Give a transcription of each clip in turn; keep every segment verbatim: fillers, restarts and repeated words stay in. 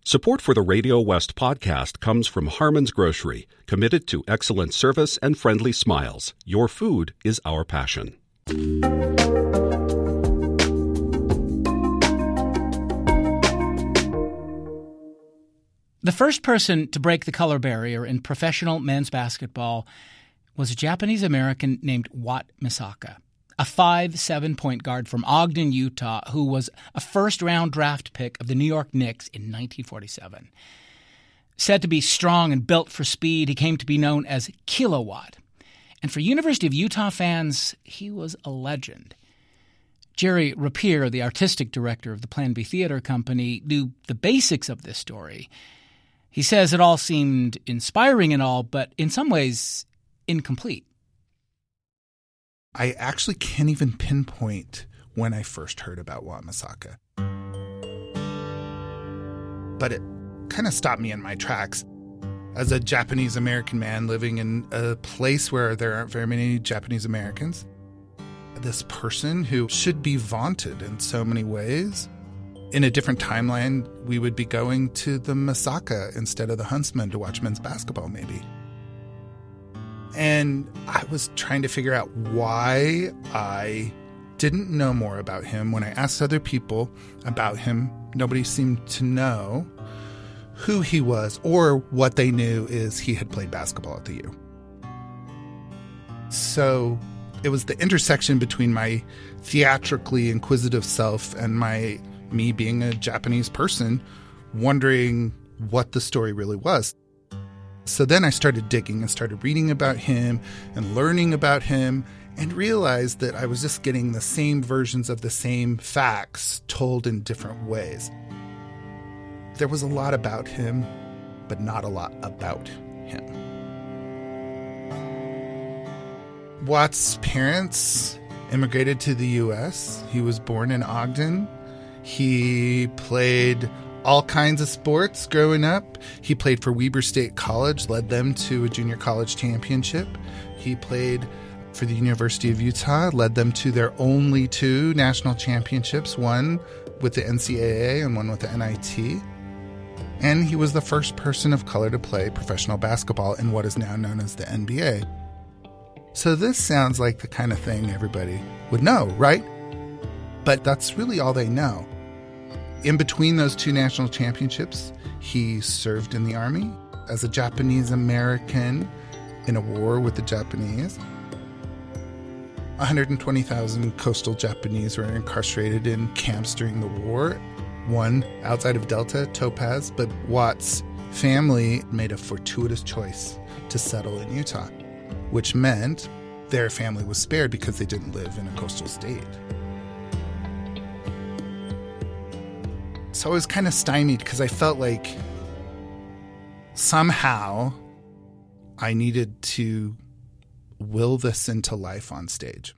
Support for the Radio West podcast comes from Harmon's Grocery, committed to excellent service and friendly smiles. Your food is our passion. The first person to break the color barrier in professional men's basketball was a Japanese-American named Wat Misaka, a five seven point guard from Ogden, Utah, who was a first-round draft pick of the New York Knicks in nineteen forty-seven. Said to be strong and built for speed, he came to be known as Kilowatt. And for University of Utah fans, he was a legend. Jerry Rapier, the artistic director of the Plan B Theater Company, knew the basics of this story. He says it all seemed inspiring and all, but in some ways incomplete. I actually can't even pinpoint when I first heard about Wat Misaka. But it kind of stopped me in my tracks. As a Japanese-American man living in a place where there aren't very many Japanese-Americans, this person who should be vaunted in so many ways, in a different timeline, we would be going to the Misaka instead of the Huntsman to watch men's basketball, maybe. And I was trying to figure out why I didn't know more about him. When I asked other people about him, nobody seemed to know who he was, or what they knew is he had played basketball at the U. So it was the intersection between my theatrically inquisitive self and my me being a Japanese person, wondering what the story really was. So then I started digging and started reading about him and learning about him, and realized that I was just getting the same versions of the same facts told in different ways. There was a lot about him, but not a lot about him. Wat's parents immigrated to the U S. He was born in Ogden. He played all kinds of sports growing up. He played for Weber State College, led them to a junior college championship. He played for the University of Utah, led them to their only two national championships, one with the N C double A and one with the N I T. And he was the first person of color to play professional basketball in what is now known as the N B A. So this sounds like the kind of thing everybody would know, right? But that's really all they know. In between those two national championships, he served in the Army as a Japanese American in a war with the Japanese. one hundred twenty thousand coastal Japanese were incarcerated in camps during the war. One outside of Delta, Topaz, but Wat's family made a fortuitous choice to settle in Utah, which meant their family was spared because they didn't live in a coastal state. So I was kind of stymied because I felt like somehow I needed to will this into life on stage.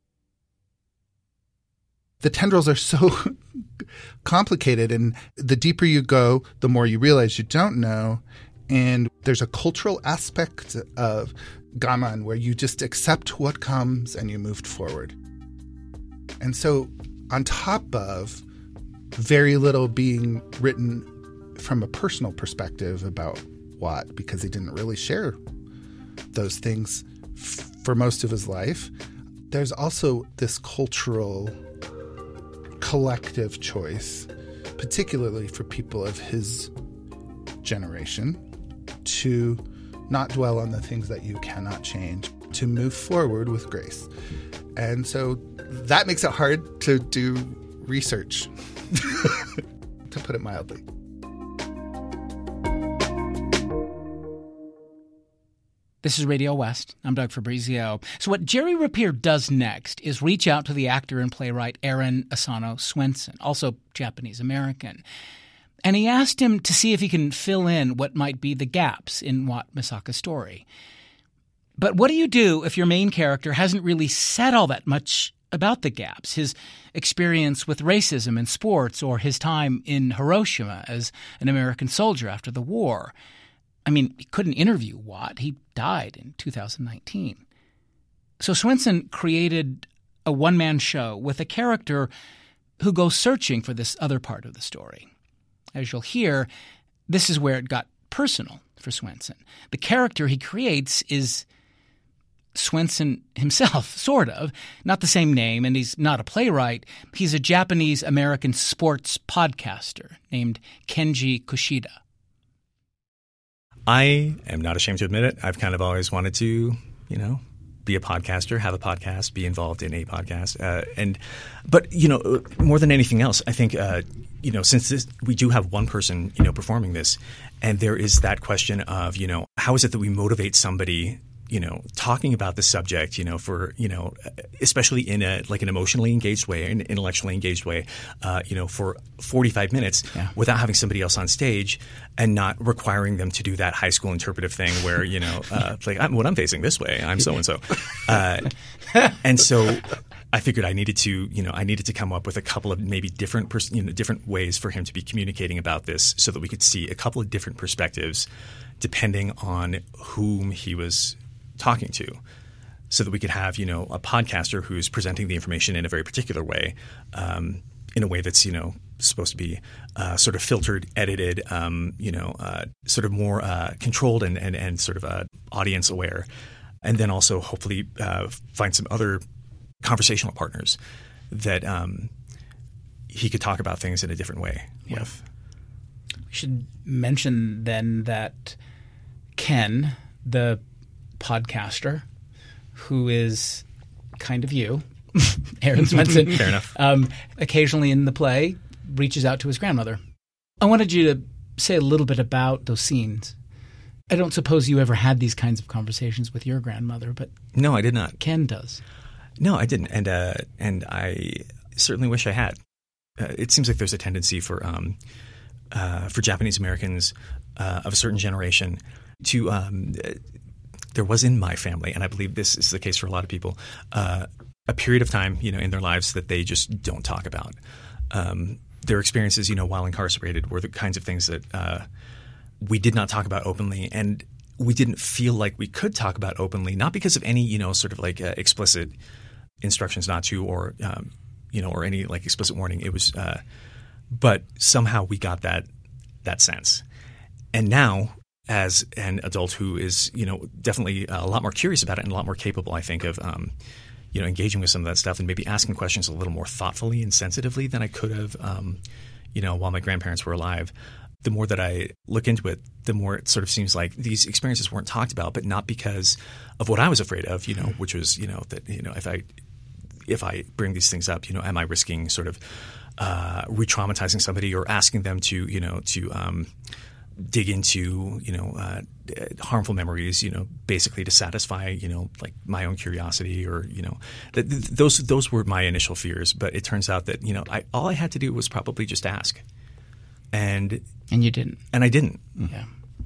The tendrils are so complicated, and the deeper you go, the more you realize you don't know. And there's a cultural aspect of gaman where you just accept what comes and you moved forward. And so on top of very little being written from a personal perspective about Wat, because he didn't really share those things f- for most of his life, there's also this cultural collective choice, particularly for people of his generation, to not dwell on the things that you cannot change, to move forward with grace. And so that makes it hard to do research, to put it mildly. This is Radio West. I'm Doug Fabrizio. So what Jerry Rapier does next is reach out to the actor and playwright Aaron Asano Swenson, also Japanese-American. And he asked him to see if he can fill in what might be the gaps in Wat Misaka's story. But what do you do if your main character hasn't really said all that much about the gaps, his experience with racism in sports or his time in Hiroshima as an American soldier after the war? I mean, he couldn't interview Wat. He died in two thousand nineteen. So Swenson created a one-man show with a character who goes searching for this other part of the story. As you'll hear, this is where it got personal for Swenson. The character he creates is Swenson himself, sort of. Not the same name, and he's not a playwright. He's a Japanese-American sports podcaster named Kenji Kushida. I am not ashamed to admit it. I've kind of always wanted to, you know, be a podcaster, have a podcast, be involved in a podcast. Uh, and, but, you know, more than anything else, I think, uh, you know, since this, we do have one person, you know, performing this, and there is that question of, you know, how is it that we motivate somebody, you know, talking about the subject, you know, for, you know, especially in a, like an emotionally engaged way, an intellectually engaged way, uh, you know, for forty-five minutes yeah. without having somebody else on stage and not requiring them to do that high school interpretive thing where, you know, uh, like, I'm, what I'm facing this way, I'm so-and-so. Uh, and so I figured I needed to, you know, I needed to come up with a couple of maybe different, pers- you know, different ways for him to be communicating about this so that we could see a couple of different perspectives depending on whom he was talking to, so that we could have, you know, a podcaster who's presenting the information in a very particular way, um, in a way that's, you know, supposed to be uh, sort of filtered, edited, um, you know, uh, sort of more uh, controlled and, and, and sort of uh, audience aware. And then also hopefully uh, find some other conversational partners that um, he could talk about things in a different way yeah. with. We should mention then that Ken, the podcaster, who is kind of you, Aaron Swenson, fair enough. Um, occasionally in the play reaches out to his grandmother. I wanted you to say a little bit about those scenes. I don't suppose you ever had these kinds of conversations with your grandmother, but no, I did not. Ken does. No, I didn't, and uh, and I certainly wish I had. Uh, it seems like there's a tendency for um, uh, for Japanese Americans uh, of a certain generation to. Um, There was in my family, and I believe this is the case for a lot of people, uh, a period of time, you know, in their lives that they just don't talk about. Um, their experiences, you know, while incarcerated were the kinds of things that uh, we did not talk about openly, and we didn't feel like we could talk about openly, not because of any, you know, sort of like uh, explicit instructions not to, or um, you know, or any like explicit warning. It was, uh, but somehow we got that that sense, and now, as an adult who is, you know, definitely a lot more curious about it and a lot more capable, I think, of, um, you know, engaging with some of that stuff and maybe asking questions a little more thoughtfully and sensitively than I could have, um, you know, while my grandparents were alive. The more that I look into it, the more it sort of seems like these experiences weren't talked about, but not because of what I was afraid of, you know, which was, you know, that, you know, if I if I bring these things up, you know, am I risking sort of uh, re-traumatizing somebody or asking them to, you know, to um, – dig into, you know, uh, harmful memories, you know, basically to satisfy, you know, like my own curiosity or, you know, th- th- those those were my initial fears. But it turns out that, you know, I, all I had to do was probably just ask. And and you didn't. And I didn't. Yeah.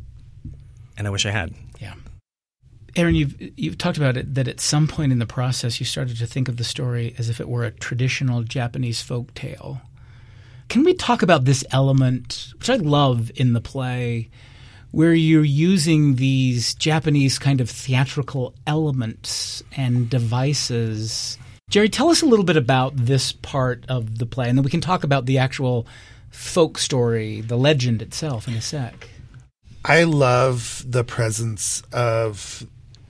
And I wish I had. Yeah. Aaron, you've, you've talked about it, that at some point in the process you started to think of the story as if it were a traditional Japanese folk tale. Can we talk about this element, which I love in the play, where you're using these Japanese kind of theatrical elements and devices? Jerry, tell us a little bit about this part of the play, and then we can talk about the actual folk story, the legend itself in a sec. I love the presence of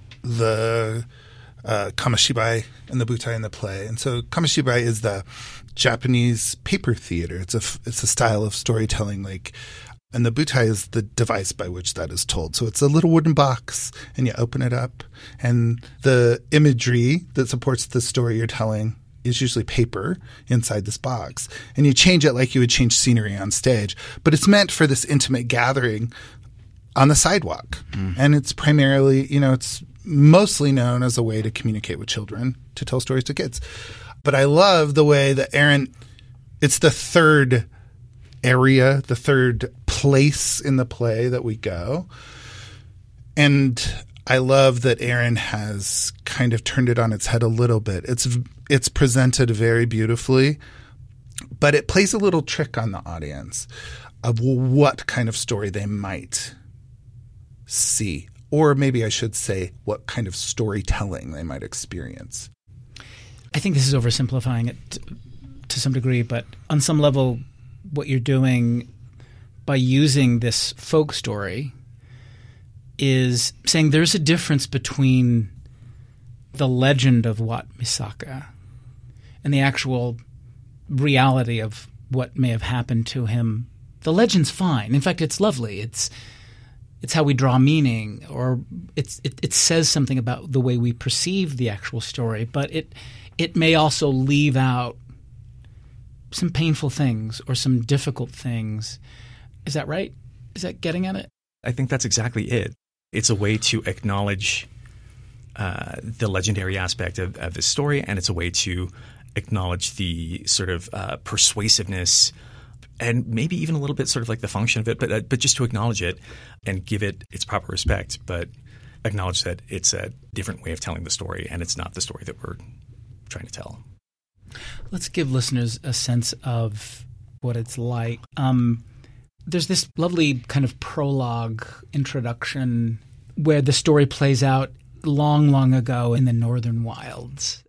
the uh, Kamishibai and the Butai in the play. And so Kamishibai is the Japanese paper theater. It's a it's a style of storytelling, like, and the butai is the device by which that is told. So it's a little wooden box, and you open it up, and the imagery that supports the story you're telling is usually paper inside this box, and you change it like you would change scenery on stage. But it's meant for this intimate gathering on the sidewalk, mm. and it's primarily, you know, it's mostly known as a way to communicate with children, to tell stories to kids. But I love the way that Aaron, it's the third area, the third place in the play that we go. And I love that Aaron has kind of turned it on its head a little bit. It's it's presented very beautifully, but it plays a little trick on the audience of what kind of story they might see. Or maybe I should say what kind of storytelling they might experience. I think this is oversimplifying it to some degree, but on some level, what you're doing by using this folk story is saying there's a difference between the legend of Wat Misaka and the actual reality of what may have happened to him. The legend's fine. In fact, it's lovely. It's it's how we draw meaning, or it's it, it says something about the way we perceive the actual story, but it it may also leave out some painful things or some difficult things. Is that right? Is that getting at it? I think that's exactly it. It's a way to acknowledge uh, the legendary aspect of, of the story, and it's a way to acknowledge the sort of uh, persuasiveness and maybe even a little bit sort of like the function of it, but uh, but just to acknowledge it and give it its proper respect, but acknowledge that it's a different way of telling the story, and it's not the story that we're trying to tell. Let's give listeners a sense of what it's like. Um, there's this lovely kind of prologue introduction where the story plays out long, long ago in the northern wilds.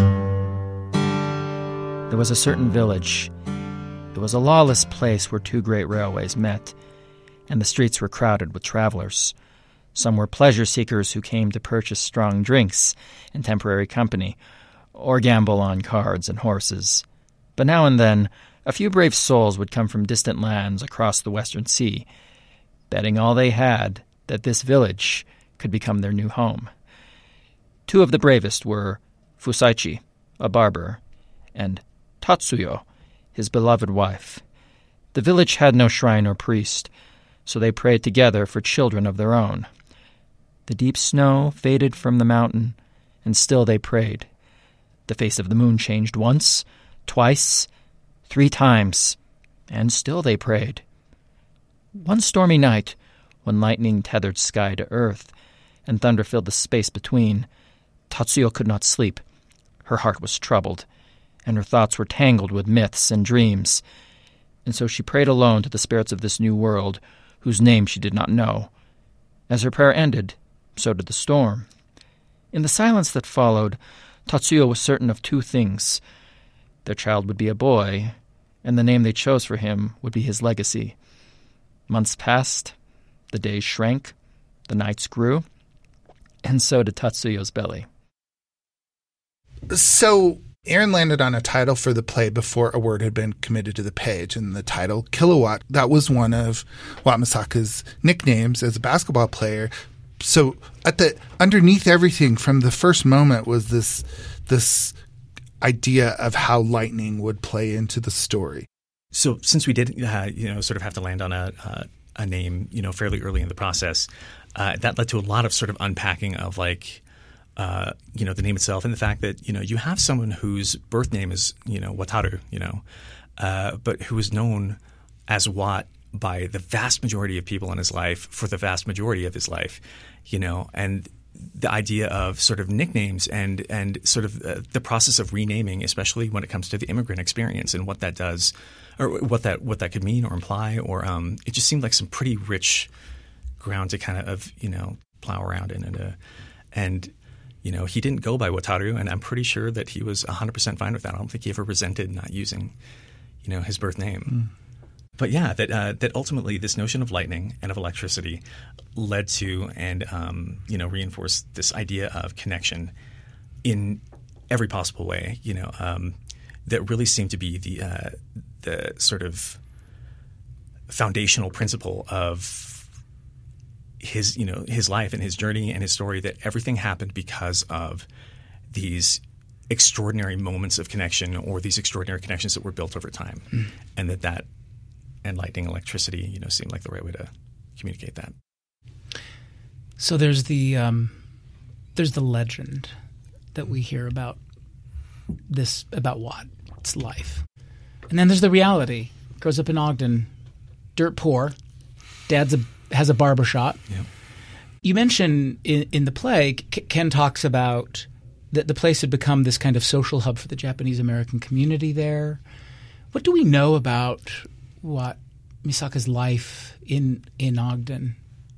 There was a certain village. It was a lawless place where two great railways met, and the streets were crowded with travelers. Some were pleasure seekers who came to purchase strong drinks and temporary company, or gamble on cards and horses. But now and then, a few brave souls would come from distant lands across the western sea, betting all they had that this village could become their new home. Two of the bravest were Fusaichi, a barber, and Tatsuyo, his beloved wife. The village had no shrine or priest, so they prayed together for children of their own. The deep snow faded from the mountain, and still they prayed. The face of the moon changed once, twice, three times, and still they prayed. One stormy night, when lightning tethered sky to earth, and thunder filled the space between, Tatsuyo could not sleep. Her heart was troubled, and her thoughts were tangled with myths and dreams. And so she prayed alone to the spirits of this new world, whose name she did not know. As her prayer ended, so did the storm. In the silence that followed, Tatsuyo was certain of two things. Their child would be a boy, and the name they chose for him would be his legacy. Months passed, the days shrank, the nights grew, and so did Tatsuyo's belly. So Aaron landed on a title for the play before a word had been committed to the page, and the title, Kilowatt, that was one of Wat Misaka's nicknames as a basketball player. So at the underneath everything from the first moment was this this idea of how lightning would play into the story. So since we did, uh, you know, sort of have to land on a uh, a name, you know, fairly early in the process, uh, that led to a lot of sort of unpacking of like, uh, you know, the name itself and the fact that, you know, you have someone whose birth name is, you know, Wataru, you know, uh, but who is known as Wat by the vast majority of people in his life for the vast majority of his life, you know, and the idea of sort of nicknames and and sort of uh, the process of renaming, especially when it comes to the immigrant experience and what that does, or what that what that could mean or imply, or um, it just seemed like some pretty rich ground to kind of you know plow around in, and uh, and you know he didn't go by Wataru, and I'm pretty sure that he was one hundred percent fine with that. I don't think he ever resented not using, you know, his birth name. Mm. But yeah, that uh, that ultimately this notion of lightning and of electricity led to and um, you know reinforced this idea of connection in every possible way. You know um, that really seemed to be the uh, the sort of foundational principle of his you know his life and his journey and his story. That everything happened because of these extraordinary moments of connection, or these extraordinary connections that were built over time, mm. and that that. And lightning, electricity, you know, seemed like the right way to communicate that. So there's the um, there's the legend that we hear about this about Wat's life, and then there's the reality. Grows up in Ogden, dirt poor. Dad's a, has a barbershop. Yep. You mentioned in, in the play, Ken talks about that the place had become this kind of social hub for the Japanese American community there. What do we know about Wat Misaka's life in in Ogden?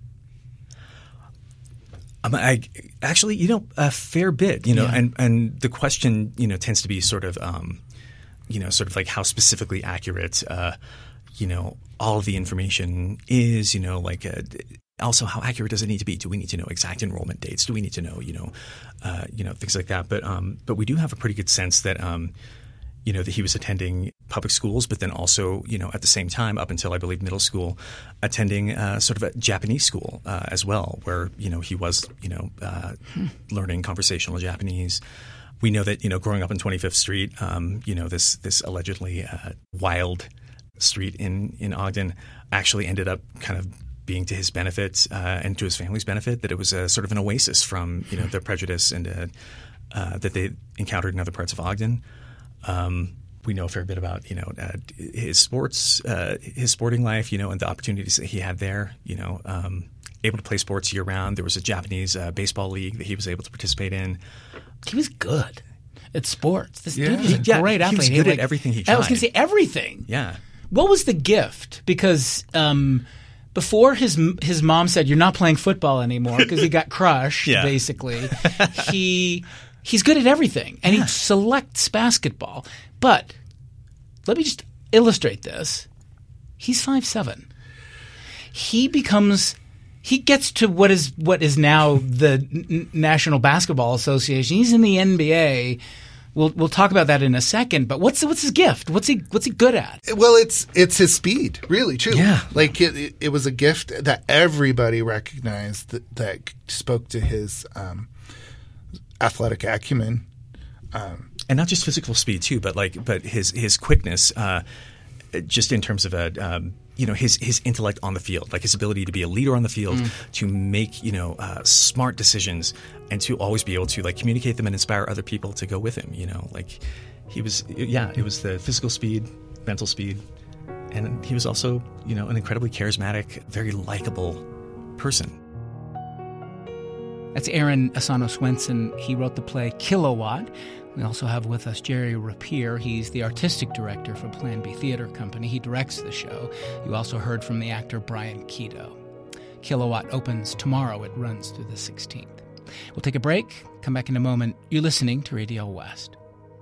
Um, I actually, you know, a fair bit, you know, yeah. and and the question, you know, tends to be sort of, um, you know, sort of like how specifically accurate, uh, you know, all of the information is, you know, like a, also how accurate does it need to be? Do we need to know exact enrollment dates? Do we need to know, you know, uh, you know, things like that? But um, but we do have a pretty good sense that, um, you know, that he was attending public schools, but then also, you know, at the same time, up until I believe middle school, attending uh, sort of a Japanese school uh, as well, where, you know, he was, you know, uh, hmm. learning conversational Japanese. We know that, you know, growing up on twenty-fifth Street, um, you know, this this allegedly uh, wild street in, in Ogden actually ended up kind of being to his benefit uh, and to his family's benefit, that it was a sort of an oasis from, you know, the prejudice and uh, uh, that they encountered in other parts of Ogden. Um, we know a fair bit about, you know, uh, his sports, uh, his sporting life, you know, and the opportunities that he had there, you know, um, able to play sports year round. There was a Japanese uh, baseball league that he was able to participate in. He was good at sports. This yeah. dude was a yeah, great athlete. He was good he, at like, everything he tried. I was going to say everything. Yeah. What was the gift? Because um, before his his mom said, "You're not playing football anymore," because he got crushed, yeah. basically, he he's good at everything, and yeah. he selects basketball. But let me just illustrate this. He's five seven. He becomes he gets to what is what is now the N- National Basketball Association. He's in the N B A. We'll we'll talk about that in a second. But what's what's his gift? What's he what's he good at? Well, it's it's his speed, really, truly. Yeah. Like it, it, it was a gift that everybody recognized that, that spoke to his um, athletic acumen, um, and not just physical speed too, but like but his his quickness, uh, just in terms of a. Um, you know, his his intellect on the field, like his ability to be a leader on the field, mm. to make, you know, uh, smart decisions and to always be able to like communicate them and inspire other people to go with him. You know, like he was, yeah, it was the physical speed, mental speed. And he was also, you know, an incredibly charismatic, very likable person. That's Aaron Asano Swenson. He wrote the play Kilowatt. We also have with us Jerry Rapier. He's the artistic director for Plan B Theater Company. He directs the show. You also heard from the actor Brian Keto. Kilowatt opens tomorrow. It runs through the sixteenth. We'll take a break. Come back in a moment. You're listening to Radio West.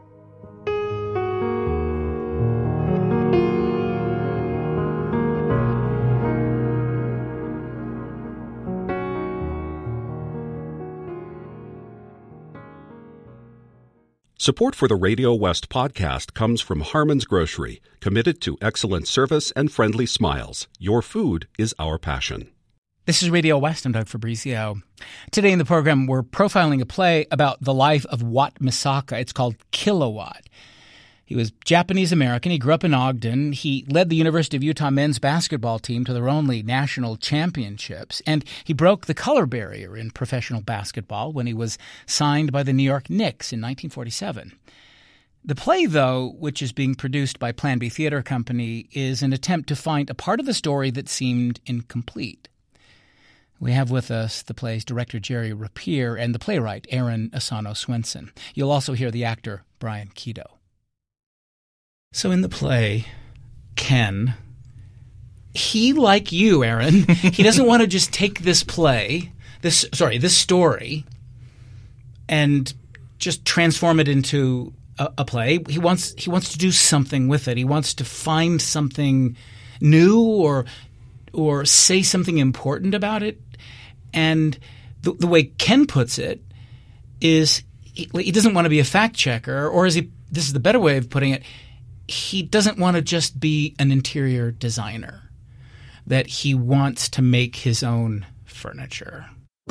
Support for the Radio West podcast comes from Harmon's Grocery, committed to excellent service and friendly smiles. Your food is our passion. This is Radio West. I'm Doug Fabrizio. Today in the program, we're profiling a play about the life of Wat Misaka. It's called Kilowatt. He was Japanese-American. He grew up in Ogden. He led the University of Utah men's basketball team to their only national championships. And he broke the color barrier in professional basketball when he was signed by the New York Knicks in nineteen forty-seven. The play, though, which is being produced by Plan B Theater Company, is an attempt to find a part of the story that seemed incomplete. We have with us the play's director, Jerry Rapier, and the playwright, Aaron Asano Swenson. You'll also hear the actor, Brian Keto. So in the play, Ken, he, like you, Aaron, he doesn't want to just take this play, this sorry, this story, and just transform it into a, a play. He wants he wants to do something with it. He wants to find something new or or say something important about it. And the, the way Ken puts it is he, he doesn't want to be a fact checker, or is he? This is the better way of putting it. He doesn't want to just be an interior designer, that he wants to make his own furniture.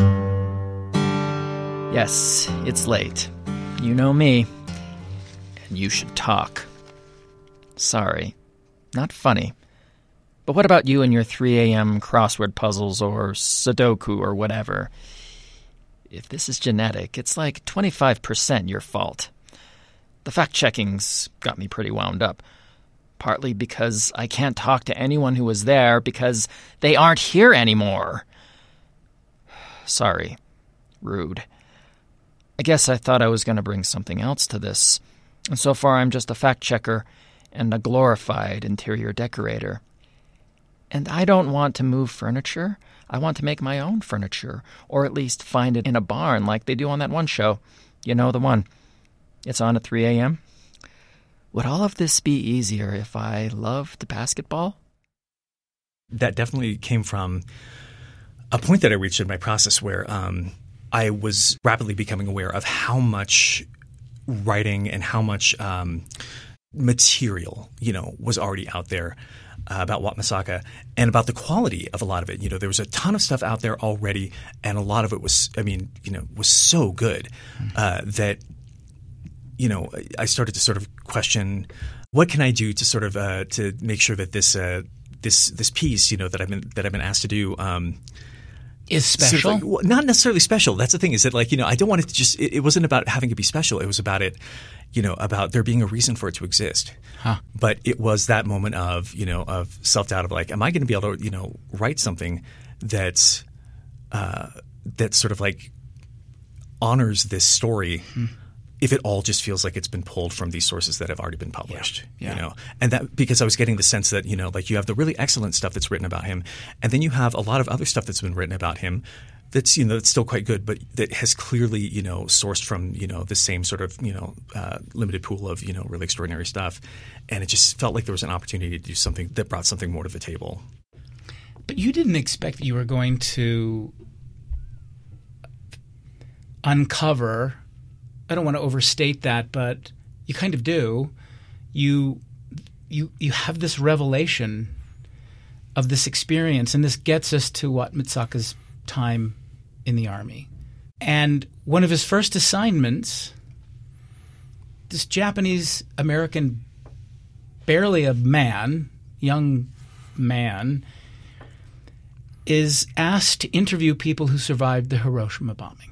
Yes, it's late. You know me. And you should talk. Sorry. Not funny. But what about you and your three a.m. crossword puzzles or Sudoku or whatever? If this is genetic, it's like twenty-five percent your fault. The fact-checking's got me pretty wound up, partly because I can't talk to anyone who was there because they aren't here anymore. Sorry. Rude. I guess I thought I was going to bring something else to this, and so far I'm just a fact-checker and a glorified interior decorator. And I don't want to move furniture. I want to make my own furniture, or at least find it in a barn like they do on that one show. You know, the one. It's on at three a.m. Would all of this be easier if I loved basketball? that definitely came from a point that I reached in my process where um, I was rapidly becoming aware of how much writing and how much um, material, you know, was already out there uh, about Wat Misaka and about the quality of a lot of it. You know, there was a ton of stuff out there already, and a lot of it was, I mean, you know, was so good uh, that, you know, I started to sort of question what can I do to sort of uh, to make sure that this uh, this this piece, you know, that I've been that I've been asked to do. Um, Is special? Sort of like, well, not necessarily special. That's the thing, is that, like, you know, I don't want it to just – it wasn't about having it be special. It was about it, you know, about there being a reason for it to exist. Huh. But it was that moment of, you know, of self-doubt of like, am I going to be able to, you know, write something that's uh, that sort of like honors this story hmm. if it all just feels like it's been pulled from these sources that have already been published, yeah. Yeah. you know, and that because I was getting the sense that, you know, like you have the really excellent stuff that's written about him, and then you have a lot of other stuff that's been written about him that's, you know, that's still quite good, but that has clearly, you know, sourced from, you know, the same sort of, you know, uh, limited pool of, you know, really extraordinary stuff. And it just felt like there was an opportunity to do something that brought something more to the table. But you didn't expect that you were going to uncover – I don't want to overstate that, but you kind of do. You you you have this revelation of this experience, and this gets us to Wat Misaka's time in the army. And one of his first assignments, this Japanese American, barely a man, young man, is asked to interview people who survived the Hiroshima bombing.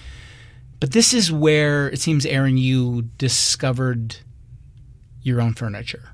But this is where it seems, Aaron, you discovered your own furniture.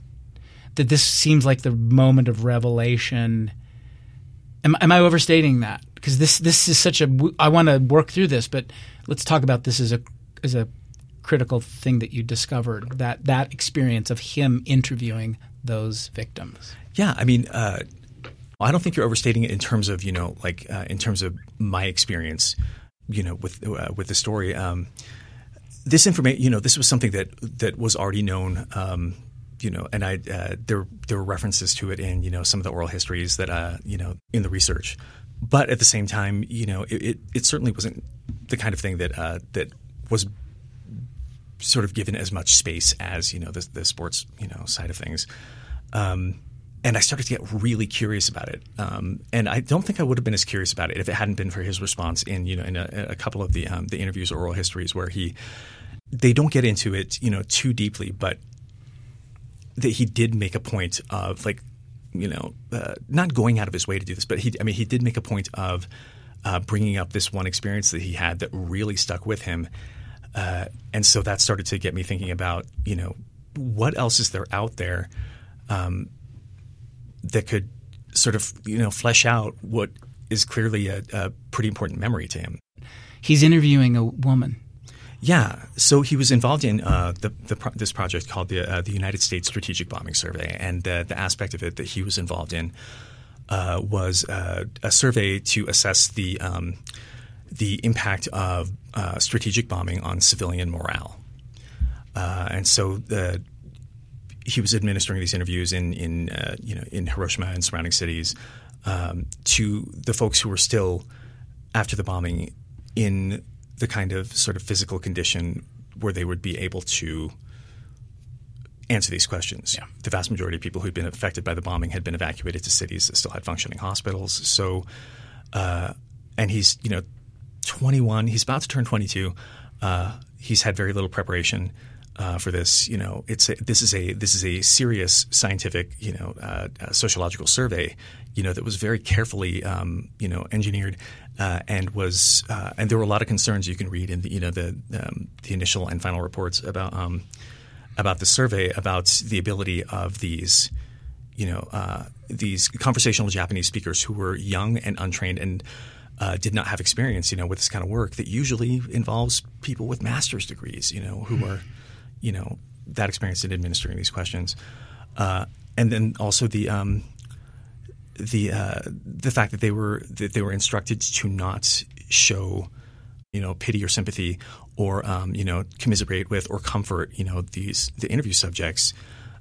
That this seems like the moment of revelation. Am, am I overstating that? Because this this is such a – I want to work through this, but let's talk about this as a as a critical thing that you discovered, that that experience of him interviewing those victims. Yeah, I mean uh, I don't think you're overstating it in terms of, you know, like uh, in terms of my experience – you know, with uh, with the story. Um, this information, you know, this was something that that was already known, um, you know, and I uh, there there were references to it in, you know, some of the oral histories that, uh, you know, in the research. But at the same time, you know, it, it, it certainly wasn't the kind of thing that uh, that was sort of given as much space as, you know, the, the sports, you know, side of things. Um, And I started to get really curious about it, um, and I don't think I would have been as curious about it if it hadn't been for his response in, you know, in a, a couple of the um, the interviews or oral histories where he they don't get into it, you know, too deeply, but that he did make a point of, like, you know, uh, not going out of his way to do this, but he I mean he did make a point of uh, bringing up this one experience that he had that really stuck with him, uh, and so that started to get me thinking about, you know, what else is there out there. Um, that could sort of, you know, flesh out what is clearly a, a pretty important memory to him. He's interviewing a woman. Yeah. So he was involved in uh, the, the pro- this project called the uh, the United States Strategic Bombing Survey, and the, the aspect of it that he was involved in uh, was uh, a survey to assess the um, the impact of uh, strategic bombing on civilian morale. Uh, and so the he was administering these interviews in in uh, you know in Hiroshima and surrounding cities um, to the folks who were still, after the bombing, in the kind of sort of physical condition where they would be able to answer these questions. Yeah. The vast majority of people who'd been affected by the bombing had been evacuated to cities that still had functioning hospitals. So, uh, and he's you know twenty-one. He's about to turn twenty-two. Uh, he's had very little preparation. Uh, for this, you know, it's a, this is a this is a serious scientific, you know, uh, uh, sociological survey, you know, that was very carefully, um, you know, engineered, uh, and was uh, and there were a lot of concerns you can read in the, you know, the um, the initial and final reports about um, about the survey about the ability of these, you know, uh, these conversational Japanese speakers who were young and untrained and uh, did not have experience, you know, with this kind of work that usually involves people with master's degrees, you know, who mm-hmm. are you know, that experience in administering these questions, uh, and then also the um, the uh, the fact that they were that they were instructed to not show, you know, pity or sympathy or um, you know commiserate with or comfort, you know, these the interview subjects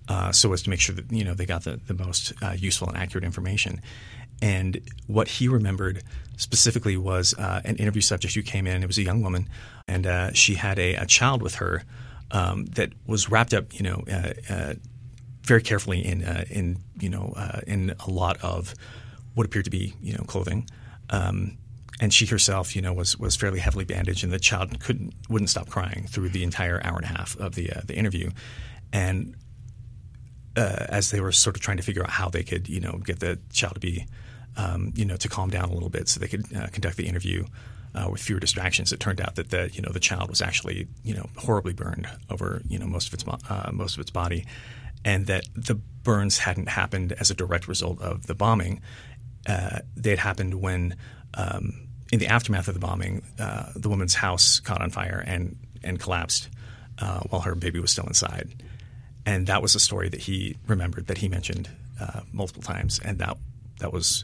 uh, so as to make sure that you know they got the, the most uh, useful and accurate information. And what he remembered specifically was uh, an interview subject who came in. It was a young woman, and uh, she had a, a child with her um, that was wrapped up, you know, uh, uh, very carefully in uh, in you know uh, in a lot of what appeared to be you know clothing. Um, And she herself, you know, was was fairly heavily bandaged, and the child couldn't wouldn't stop crying through the entire hour and a half of the uh, the interview. And uh, as they were sort of trying to figure out how they could, you know, get the child to be, um, you know, to calm down a little bit, so they could uh, conduct the interview uh, with fewer distractions, it turned out that the you know the child was actually you know horribly burned over you know most of its uh, most of its body, and that the burns hadn't happened as a direct result of the bombing. Uh, they had happened when. Um, In the aftermath of the bombing, uh, the woman's house caught on fire and, and collapsed uh, while her baby was still inside. And that was a story that he remembered, that he mentioned uh, multiple times. And that that was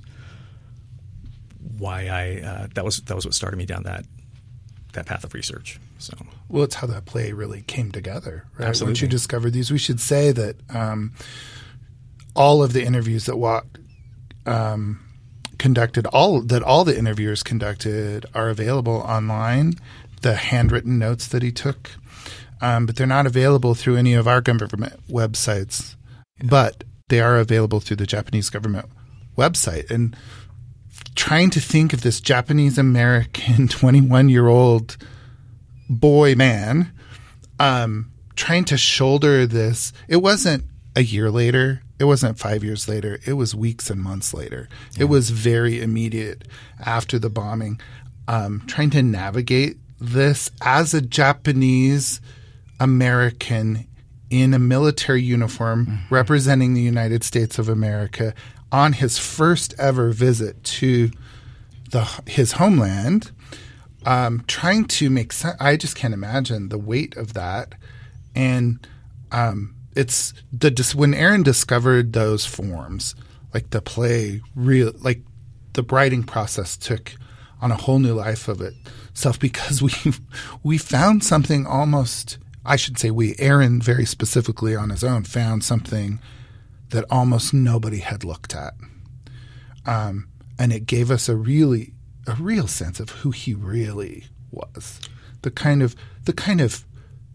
why I uh, that was that was what started me down that that path of research. So well, it's how that play really came together, right? Absolutely. Once you discovered these, we should say that um, all of the interviews that Watt um, conducted, all that all the interviewers conducted, are available online. The handwritten notes that he took, um, but they're not available through any of our government websites. Yeah. But they are available through the Japanese government website. And trying to think of this Japanese American twenty-one-year-old boy man um, trying to shoulder this. It wasn't a year later. It wasn't five years later. It was weeks and months later. Yeah. It was very immediate after the bombing. Um, trying to navigate this as a Japanese American in a military uniform mm-hmm. representing the United States of America on his first ever visit to the his homeland, um, trying to make sense. I just can't imagine the weight of that. And um It's the when Aaron discovered those forms, like the play, real like the writing process took on a whole new life of itself, because we we found something almost, I should say we, Aaron very specifically on his own found something that almost nobody had looked at, um, and it gave us a really a real sense of who he really was, the kind of the kind of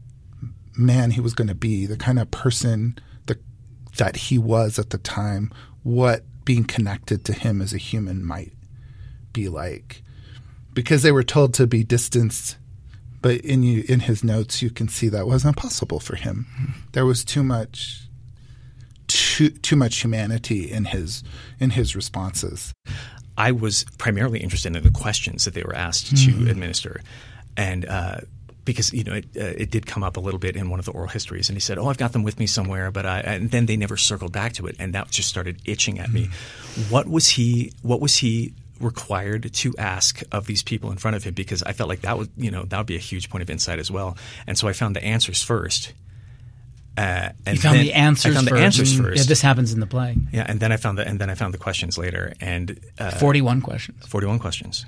man he was going to be, the kind of person that that he was at the time, what being connected to him as a human might be like. Because they were told to be distanced, but in you, in his notes you can see that wasn't possible for him. There was too much too too much humanity in his in his responses. I was primarily interested in the questions that they were asked mm-hmm. to administer, and uh because, you know, it, uh, it did come up a little bit in one of the oral histories. And he said, oh, I've got them with me somewhere. But I, and then they never circled back to it. And that just started itching at me. What was he what was he required to ask of these people in front of him? Because I felt like that was, you know, that would be a huge point of insight as well. And so I found the answers first. Uh, and you found then the answers I found first. the answers first. Yeah, this happens in the play. Yeah, and then I found the and then I found the questions later. And uh, forty-one questions. Forty-one questions.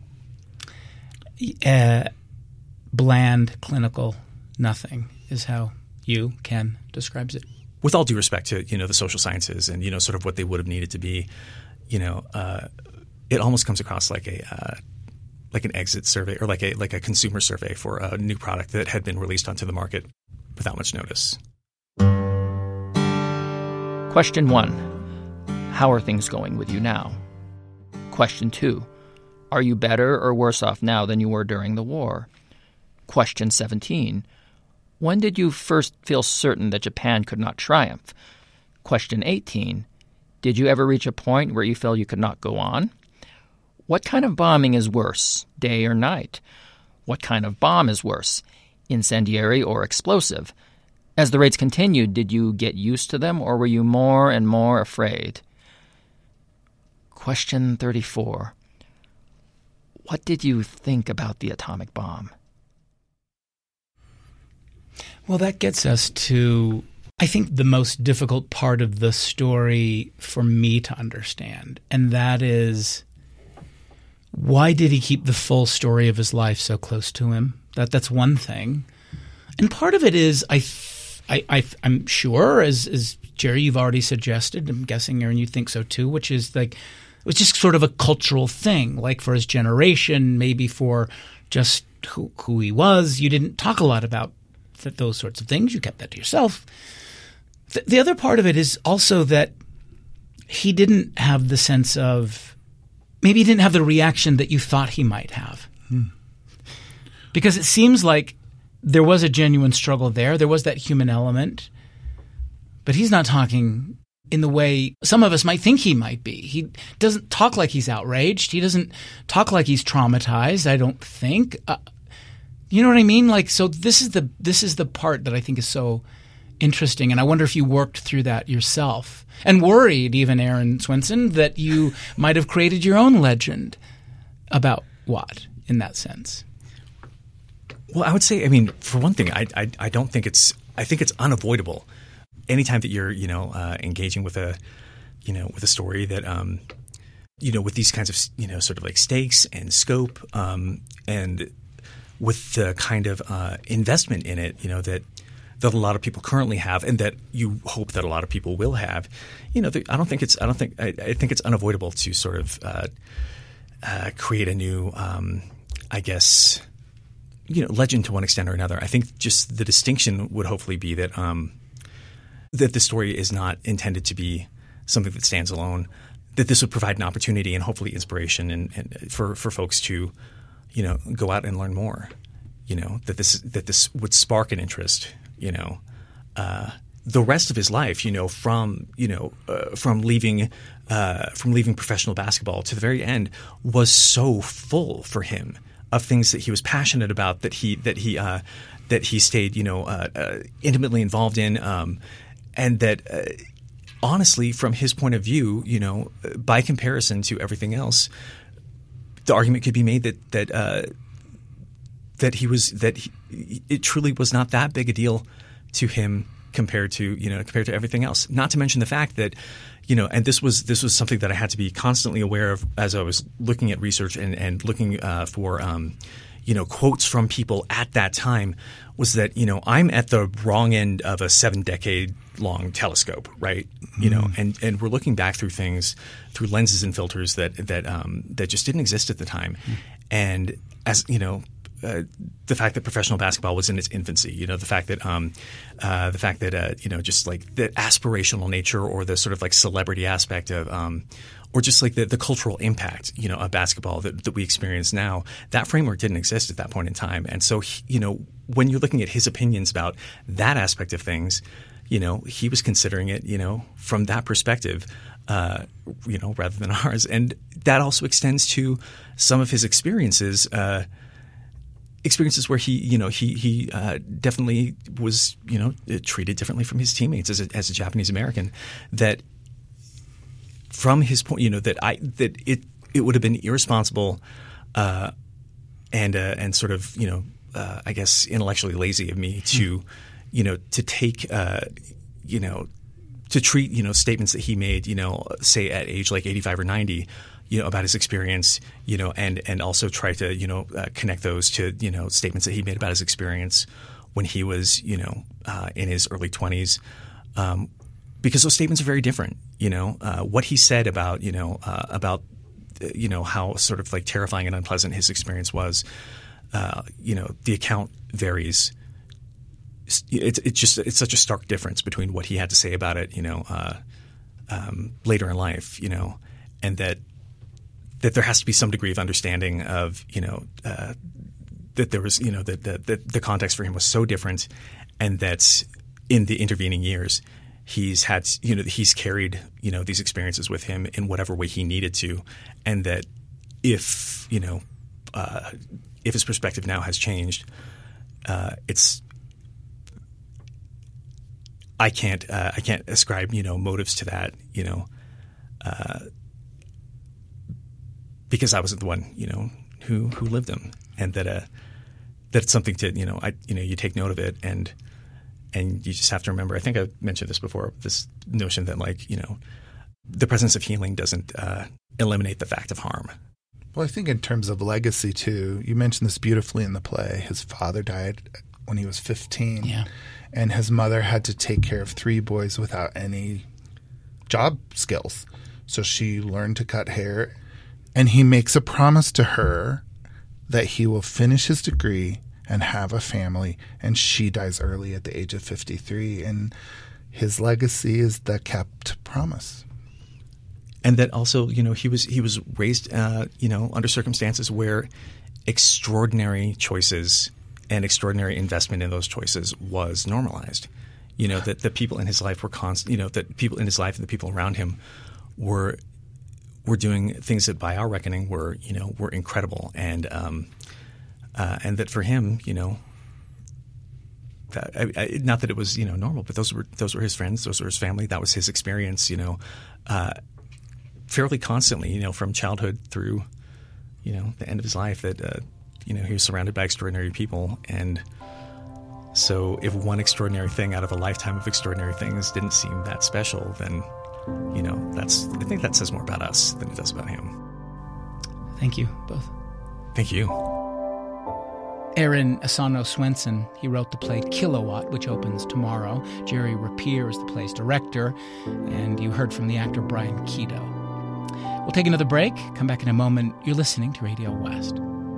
Uh, bland, clinical, nothing is how you, Ken, describes it. With all due respect to, you know, the social sciences and, you know, sort of what they would have needed to be, you know, uh, it almost comes across like a uh, like an exit survey or like a like a consumer survey for a new product that had been released onto the market without much notice. Question one. How are things going with you now? Question two. Are you better or worse off now than you were during the war? Question seventeen. When did you first feel certain that Japan could not triumph? Question eighteen. Did you ever reach a point where you felt you could not go on? What kind of bombing is worse, day or night? What kind of bomb is worse, incendiary or explosive? As the raids continued, did you get used to them, or were you more and more afraid? Question thirty-four. What did you think about the atomic bomb? Well, that gets us to, I think, the most difficult part of the story for me to understand, and that is, why did he keep the full story of his life so close to him? That that's one thing. And part of it is, I th- I, I, I'm sure, as, as Jerry, you've already suggested, I'm guessing, Aaron, you think so too, which is like it was just sort of a cultural thing, like for his generation, maybe for just who, who he was. You didn't talk a lot about th- those sorts of things. You kept that to yourself. Th- the other part of it is also that he didn't have the sense of – maybe he didn't have the reaction that you thought he might have. Hmm. Because it seems like there was a genuine struggle there. There was that human element. But he's not talking in the way some of us might think he might be. He doesn't talk like he's outraged. He doesn't talk like he's traumatized, I don't think. Uh, you know what I mean? Like, so this is the this is the part that I think is so interesting. And I wonder if you worked through that yourself and worried, even Aaron Swenson, that you might have created your own legend about Watt in that sense. Well, I would say, I mean, for one thing, I, I, I don't think it's – I think it's unavoidable. Anytime that you're, you know, uh, engaging with a, you know, with a story that, um, you know, with these kinds of, you know, sort of like stakes and scope um, and with the kind of uh, investment in it, you know, that that a lot of people currently have and that you hope that a lot of people will have, you know, the, I don't think it's – I don't think – I, I think it's unavoidable to sort of uh, uh, create a new, um, I guess – you know, legend to one extent or another. I think just the distinction would hopefully be that um, that the story is not intended to be something that stands alone. That this would provide an opportunity and hopefully inspiration and, and for for folks to, you know, go out and learn more. You know, that this that this would spark an interest. You know, uh, the rest of his life. You know, from you know uh, from leaving uh, from leaving professional basketball to the very end was so full for him of things that he was passionate about, that he that he uh, that he stayed, you know, uh, uh, intimately involved in, um, and that uh, honestly, from his point of view, you know, by comparison to everything else, the argument could be made that that uh, that he was that he, it truly was not that big a deal to him compared to you know compared to everything else. Not to mention the fact that. You know, and this was this was something that I had to be constantly aware of as I was looking at research and, and looking uh, for, um, you know, quotes from people at that time was that, you know, I'm at the wrong end of a seven decade long telescope, right? Mm-hmm. You know, and, and we're looking back through things through lenses and filters that that um, that just didn't exist at the time. Mm-hmm. And as you know, Uh, the fact that professional basketball was in its infancy, you know, the fact that, um, uh, the fact that, uh, you know, just like the aspirational nature or the sort of like celebrity aspect of, um, or just like the, the cultural impact, you know, of basketball that, that we experience now, that framework didn't exist at that point in time. And so, he, you know, when you're looking at his opinions about that aspect of things, you know, he was considering it, you know, from that perspective, uh, you know, rather than ours. And that also extends to some of his experiences, uh, experiences where he, you know, he he uh, definitely was, you know, treated differently from his teammates as a, as a Japanese American. That from his point, you know, that I that it it would have been irresponsible uh, and uh, and sort of, you know, uh, I guess intellectually lazy of me to, you know, to take, uh, you know, to treat, you know, statements that he made, you know, say at age like eighty-five or ninety. You know, about his experience, you know, and, and also try to, you know, uh, connect those to, you know, statements that he made about his experience when he was, you know, uh, in his early twenties, um, because those statements are very different. You know, uh, what he said about, you know, uh, about, uh, you know, how sort of like terrifying and unpleasant his experience was, uh, you know, the account varies. It's it's just it's such a stark difference between what he had to say about it, you know, uh, um, later in life, you know, and that. That there has to be some degree of understanding of, you know, uh, that there was, you know, that the, the, the context for him was so different, and that in the intervening years, he's had, you know, he's carried, you know, these experiences with him in whatever way he needed to, and that if, you know, uh, if his perspective now has changed, uh, it's, I can't, uh, I can't ascribe, you know, motives to that, you know, uh, because I wasn't the one, you know, who who lived them, and that uh, that it's something to, you know, I you know, you take note of it, and and you just have to remember. I think I mentioned this before. This notion that, like, you know, the presence of healing doesn't uh, eliminate the fact of harm. Well, I think in terms of legacy too, you mentioned this beautifully in the play. His father died when he was fifteen. Yeah. And his mother had to take care of three boys without any job skills. So she learned to cut hair. And he makes a promise to her that he will finish his degree and have a family. And she dies early at the age of fifty-three. And his legacy is the kept promise. And that also, you know, he was he was raised, uh, you know, under circumstances where extraordinary choices and extraordinary investment in those choices was normalized. You know, that the people in his life were constant. You know, that people in his life and the people around him were were doing things that, by our reckoning, were you know were incredible, and um, uh, and that for him, you know. That, I, I, not that it was you know normal, but those were those were his friends, those were his family, that was his experience, you know, uh, fairly constantly, you know, from childhood through, you know, the end of his life. That uh, you know he was surrounded by extraordinary people, and so if one extraordinary thing out of a lifetime of extraordinary things didn't seem that special, then you know that's I think that says more about us than it does about him. Thank you both. Thank you. Aaron Asano Swenson, he wrote the play Kilowatt, which opens tomorrow. Jerry Rapier is the play's director, and you heard from the actor Brian Keto. We'll take another break, come back in a moment. You're listening to Radio West.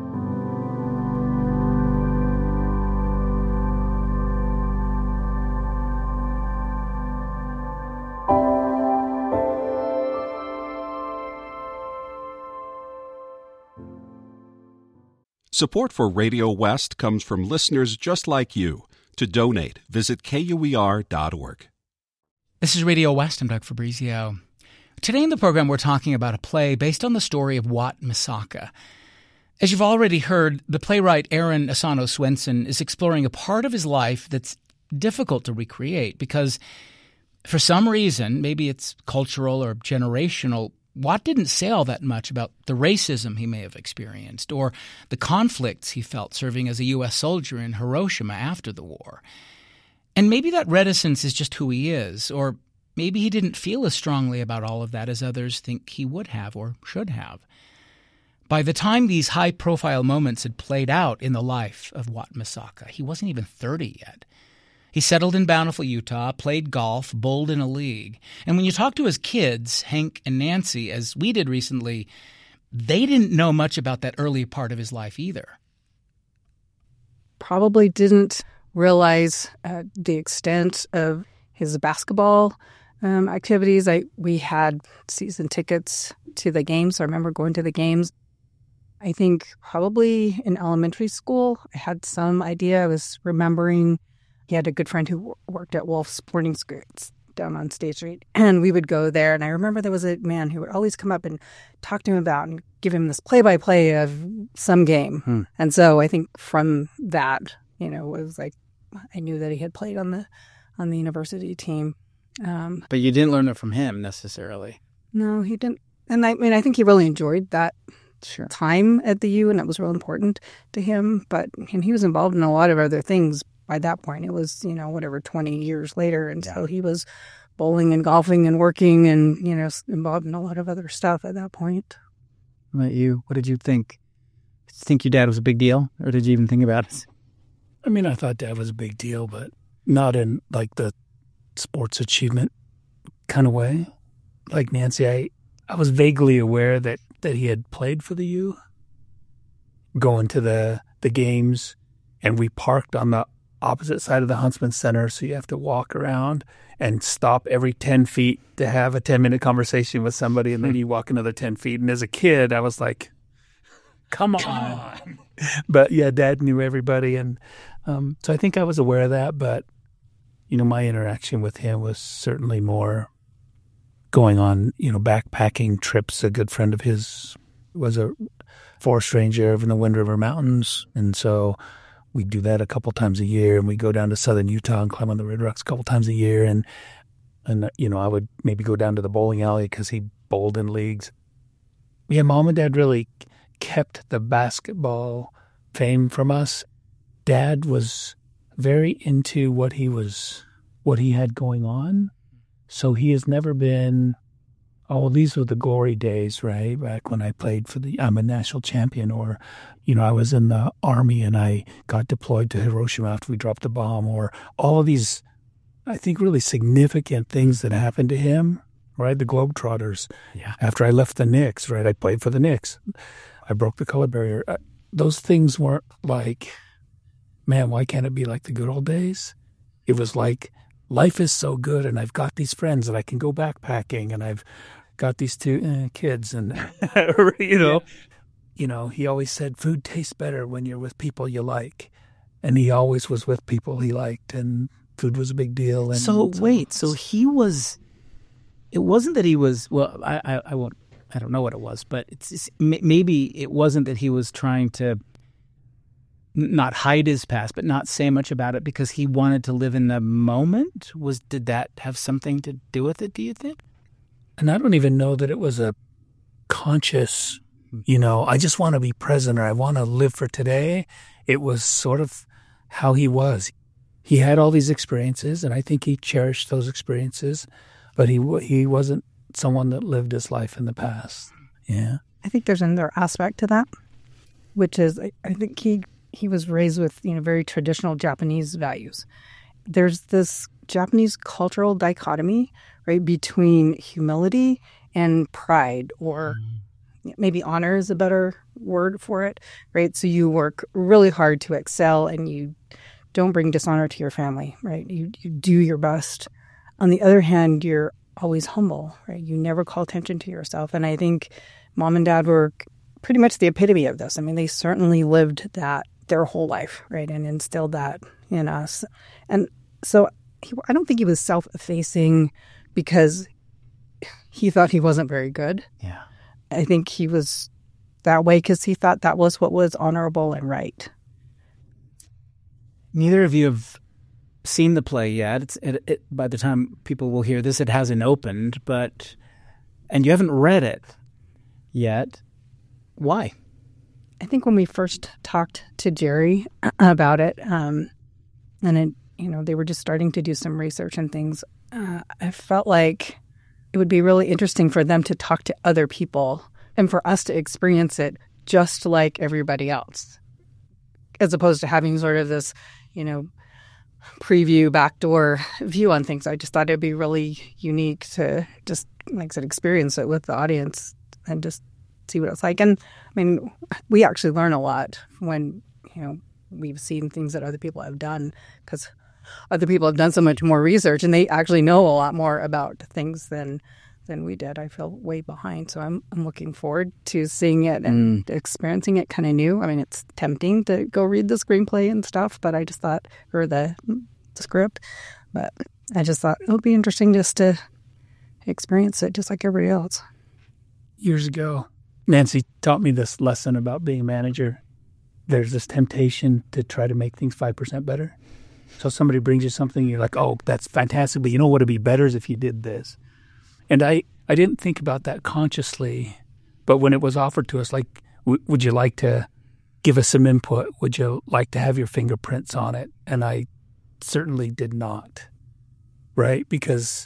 Support for Radio West comes from listeners just like you. To donate, visit K U E R dot org. This is Radio West. I'm Doug Fabrizio. Today in the program, we're talking about a play based on the story of Wat Misaka. As you've already heard, the playwright Aaron Asano Swenson is exploring a part of his life that's difficult to recreate because, for some reason, maybe it's cultural or generational, Wat didn't say all that much about the racism he may have experienced or the conflicts he felt serving as a U S soldier in Hiroshima after the war. And maybe that reticence is just who he is, or maybe he didn't feel as strongly about all of that as others think he would have or should have. By the time these high-profile moments had played out in the life of Wat Misaka, he wasn't even thirty yet. He settled in Bountiful, Utah, played golf, bowled in a league. And when you talk to his kids, Hank and Nancy, as we did recently, they didn't know much about that early part of his life either. Probably didn't realize uh, the extent of his basketball um, activities. I we had season tickets to the games. I remember going to the games. I think probably in elementary school, I had some idea. I was remembering he had a good friend who worked at Wolf Sporting Goods down on State Street, and we would go there. And I remember there was a man who would always come up and talk to him about and give him this play-by-play of some game. Hmm. And so I think from that, you know, it was like I knew that he had played on the on the university team. Um, but you didn't learn it from him necessarily. No, he didn't. And I mean, I think he really enjoyed that sure. time at the U, and it was real important to him. But and he was involved in a lot of other things. By that point, it was, you know, whatever, twenty years later. And yeah. so he was bowling and golfing and working and, you know, involved in a lot of other stuff at that point. What about you? What did you think? Did you think your dad was a big deal, or did you even think about it? I mean, I thought Dad was a big deal, but not in, like, the sports achievement kind of way. Like Nancy, I, I was vaguely aware that, that he had played for the U, going to the, the games, and we parked on the opposite side of the Huntsman Center, so you have to walk around and stop every ten feet to have a ten-minute conversation with somebody, and then you walk another ten feet. And as a kid, I was like, come on. Come on. But, yeah, Dad knew everybody, and um, so I think I was aware of that. But, you know, my interaction with him was certainly more going on, you know, backpacking trips. A good friend of his was a forest ranger in the Wind River Mountains, and so we do that a couple times a year, and we go down to southern Utah and climb on the Red Rocks a couple times a year. And, and you know, I would maybe go down to the bowling alley because he bowled in leagues. Yeah, Mom and Dad really kept the basketball fame from us. Dad was very into what he was, what he had going on. So he has never been oh, well, these were the glory days, right? Back when I played for the, I'm a national champion, or, you know, I was in the Army and I got deployed to Hiroshima after we dropped the bomb, or all of these, I think, really significant things that happened to him, right? The Globetrotters. Yeah. After I left the Knicks, right? I played for the Knicks. I broke the color barrier. I, those things weren't like, man, why can't it be like the good old days? It was like, life is so good, and I've got these friends, and I can go backpacking, and I've got these two eh, kids, and you know, yeah. you know. He always said, "Food tastes better when you're with people you like," and he always was with people he liked, and food was a big deal. And so wait, so he was. It wasn't that he was. Well, I, I, I won't. I don't know what it was, but it's, it's maybe it wasn't that he was trying to not hide his past, but not say much about it because he wanted to live in the moment. Was did that have something to do with it, do you think? And I don't even know that it was a conscious, you know, I just want to be present or I want to live for today. It was sort of how he was. He had all these experiences, and I think he cherished those experiences, but he he wasn't someone that lived his life in the past. Yeah. I think there's another aspect to that, which is I, I think he he was raised with, you know, very traditional Japanese values. There's this Japanese cultural dichotomy, right, between humility and pride, or maybe honor is a better word for it, right? So you work really hard to excel and you don't bring dishonor to your family, right? You you do your best. On the other hand, you're always humble, right? You never call attention to yourself. And I think mom and dad were pretty much the epitome of this. I mean, they certainly lived that their whole life, right, and instilled that in us. And so he, I don't think he was self-effacing because he thought he wasn't very good. Yeah. I think he was that way because he thought that was what was honorable and right. Neither of you have seen the play yet. It's it, it, by the time people will hear this, it hasn't opened, but and you haven't read it yet. Why? I think when we first talked to Jerry about it, um, and it, you know, they were just starting to do some research and things, uh, I felt like it would be really interesting for them to talk to other people and for us to experience it just like everybody else, as opposed to having sort of this, you know, preview, backdoor view on things. I just thought it'd be really unique to just, like I said, experience it with the audience and just see what it's like. And I mean, we actually learn a lot when, you know, we've seen things that other people have done, because other people have done so much more research and they actually know a lot more about things than than we did. I feel way behind. So I'm I'm looking forward to seeing it and mm. experiencing it kind of new. I mean, it's tempting to go read the screenplay and stuff, but I just thought, or the, the script, but I just thought it would be interesting just to experience it just like everybody else. Years ago, Nancy taught me this lesson about being a manager. There's this temptation to try to make things five percent better. So somebody brings you something, you're like, oh, that's fantastic, but you know what would be better is if you did this. And I, I didn't think about that consciously, but when it was offered to us, like, w- would you like to give us some input? Would you like to have your fingerprints on it? And I certainly did not, right? Because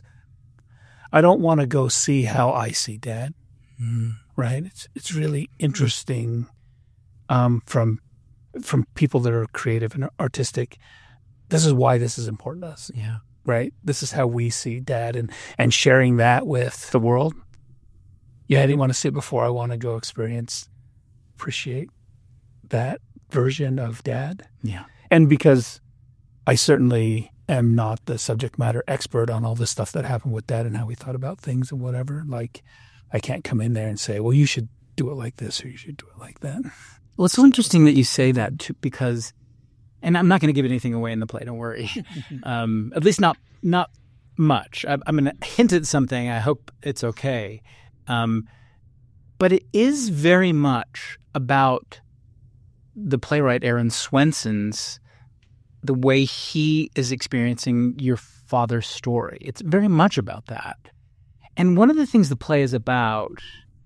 I don't want to go see how I see Dad, mm. right? It's it's really interesting um, from from people that are creative and artistic. This is why this is important to us. Yeah. Right? This is how we see Dad, and, and sharing that with the world. Yeah, I didn't want to see it before. I want to go experience, appreciate that version of Dad. Yeah. And because I certainly am not the subject matter expert on all the stuff that happened with Dad and how we thought about things and whatever, like, I can't come in there and say, well, you should do it like this or you should do it like that. Well, it's so interesting that you say that too, because... And I'm not going to give anything away in the play, don't worry. um, at least not not much. I, I'm going to hint at something. I hope it's okay. Um, but it is very much about the playwright Aaron Swenson's, the way he is experiencing your father's story. It's very much about that. And one of the things the play is about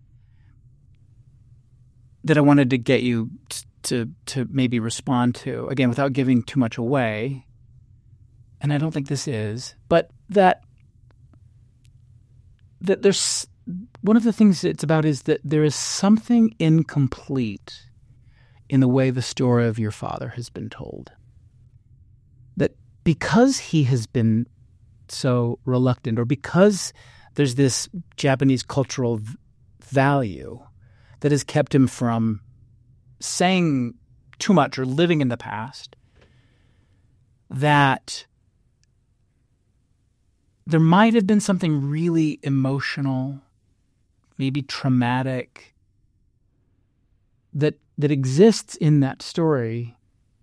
that I wanted to get you t- to to maybe respond to, again, without giving too much away, and I don't think this is, but that that there's one of the things it's about is that there is something incomplete in the way the story of your father has been told. That because he has been so reluctant, or because there's this Japanese cultural v- value that has kept him from saying too much or living in the past, that there might have been something really emotional, maybe traumatic, that that exists in that story,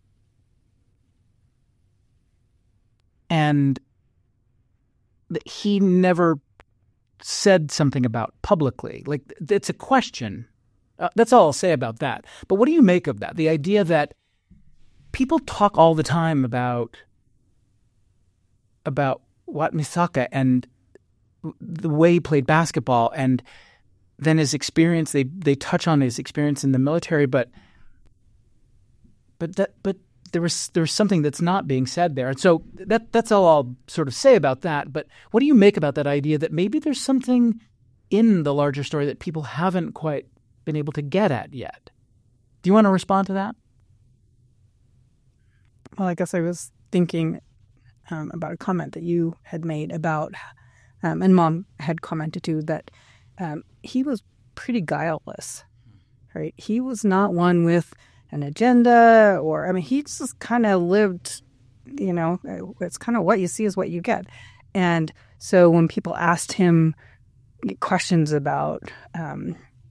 and that he never said something about publicly. Like, it's a question. Uh, that's all I'll say about that. But what do you make of that? The idea that people talk all the time about about Wat Misaka and the way he played basketball, and then his experience. They they touch on his experience in the military, but but that but there was there was something that's not being said there. And so that that's all I'll sort of say about that. But what do you make about that idea that maybe there's something in the larger story that people haven't quite been able to get at yet? Do you want to respond to that? Well, I guess I was thinking um, about a comment that you had made about, um, and Mom had commented too, that um, he was pretty guileless, right? He was not one with an agenda, or, I mean, he just kind of lived, you know, it's kind of what you see is what you get. And so when people asked him questions about um,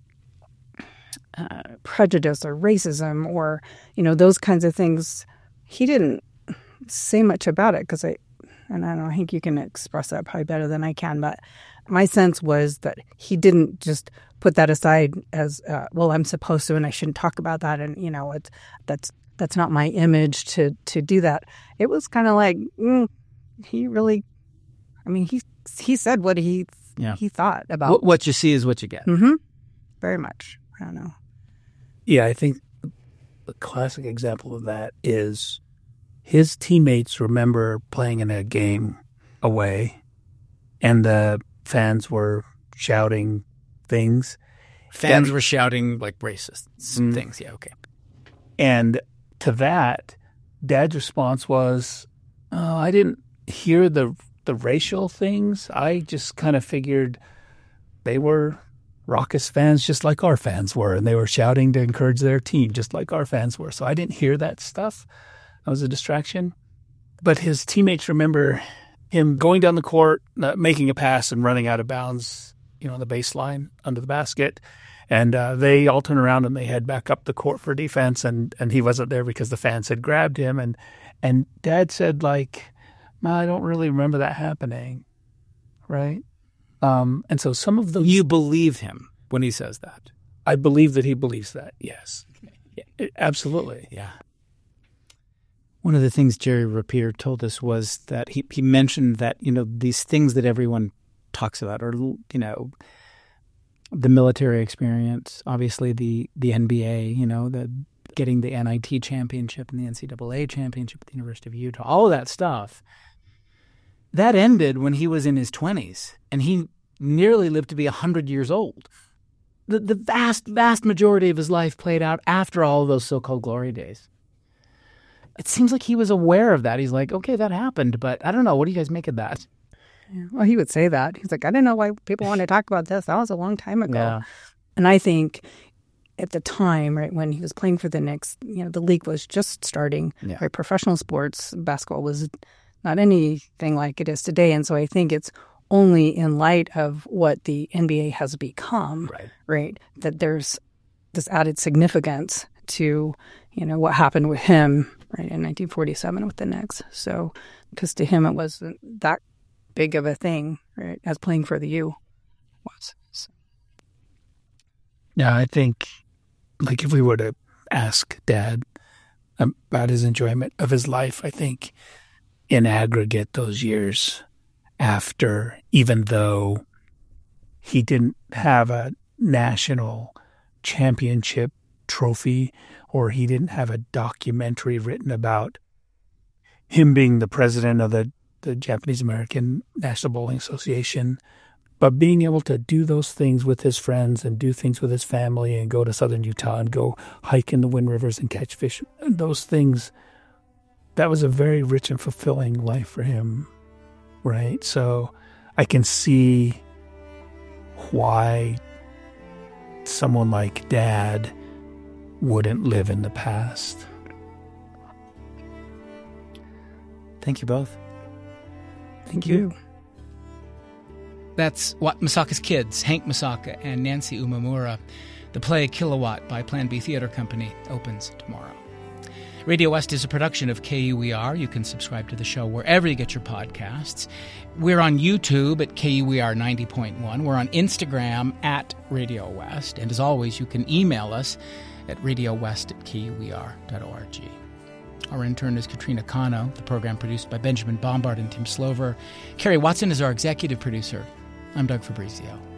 uh, prejudice or racism or, you know, those kinds of things, he didn't say much about it because I, and I don't know, I think you can express that probably better than I can, but my sense was that he didn't just put that aside as, uh, well, I'm supposed to and I shouldn't talk about that, and, you know, it's, that's that's not my image to, to do that. It was kind of like, mm, he really, I mean, he he said what he yeah. he thought about. What, what you see is what you get. Mm-hmm. Very much. I don't know. Yeah, I think the classic example of that is his teammates remember playing in a game away, and the fans were shouting things. Fans that, were shouting like racist mm, things. Yeah, okay. And to that, Dad's response was, "Oh, I didn't hear the the racial things. I just kind of figured they were raucous fans just like our fans were, and they were shouting to encourage their team just like our fans were. So I didn't hear that stuff. That was a distraction." But his teammates remember him going down the court, uh, making a pass and running out of bounds, you know, on the baseline under the basket. And uh, they all turn around and they head back up the court for defense, and, and he wasn't there because the fans had grabbed him. And, and Dad said, like, I don't really remember that happening, right? Um, and so some of the... You believe him when he says that? I believe that he believes that, yes. Yeah, absolutely. Yeah. One of the things Jerry Rapier told us was that he, he mentioned that, you know, these things that everyone talks about are, you know, the military experience, obviously the, the N B A, you know, the getting the N I T championship and the N C double A championship at the University of Utah, all of that stuff. That ended when he was in his twenties, and he nearly lived to be one hundred years old. The, the vast, vast majority of his life played out after all of those so-called glory days. It seems like he was aware of that. He's like, okay, that happened, but I don't know. What do you guys make of that? Yeah, well, he would say that. He's like, I don't know why people want to talk about this. That was a long time ago. Yeah. And I think at the time, right, when he was playing for the Knicks, you know, the league was just starting. Yeah. Right, professional sports, basketball was not anything like it is today. And so I think it's only in light of what the N B A has become, right, right that there's this added significance to, you know, what happened with him, right, in nineteen forty-seven with the Knicks. So, because to him it wasn't that big of a thing, right, as playing for the U was. So. Yeah, I think, like, if we were to ask Dad about his enjoyment of his life, I think in aggregate those years after, even though he didn't have a national championship trophy or he didn't have a documentary written about him being the president of the, the Japanese American National Bowling Association, But being able to do those things with his friends and do things with his family and go to southern Utah and go hike in the Wind Rivers and catch fish, those things, that was a very rich and fulfilling life for him, right? So I can see why someone like Dad wouldn't live in the past. Thank you both. Thank you. That's Wat Misaka's kids, Hank Misaka and Nancy Umemura. The play Kilowatt by Plan B Theater Company opens tomorrow. Radio West is a production of K U E R. You can subscribe to the show wherever you get your podcasts. We're on YouTube at K U E R ninety point one. We're on Instagram at Radio West. And as always, you can email us at radiowest at K U E R dot org. Our intern is Katrina Cano. The program produced by Benjamin Bombard and Tim Slover. Carrie Watson is our executive producer. I'm Doug Fabrizio.